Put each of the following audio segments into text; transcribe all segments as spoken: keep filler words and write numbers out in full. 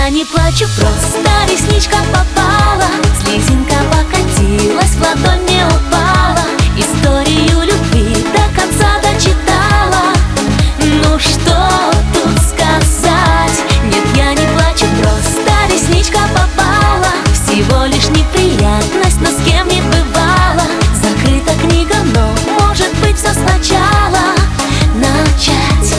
я не плачу, просто ресничка попала, слезинка покатилась, в ладонь не упала. Историю любви до конца дочитала. Ну что тут сказать? Нет, я не плачу, просто ресничка попала. Всего лишь неприятность, но с кем не бывало. Закрыта книга, но может быть все сначала начать.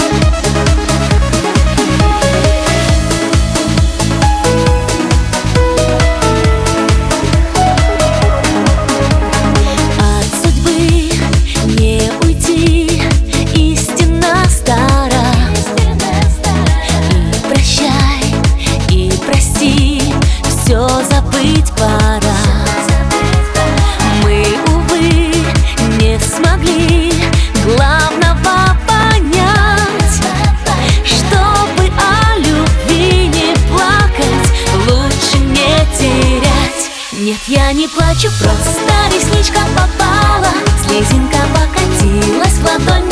Все забыть пора. Мы, увы, не смогли главного понять. Чтобы о любви не плакать, лучше не терять. Нет, я не плачу, просто ресничка попала, слезинка покатилась, в ладонь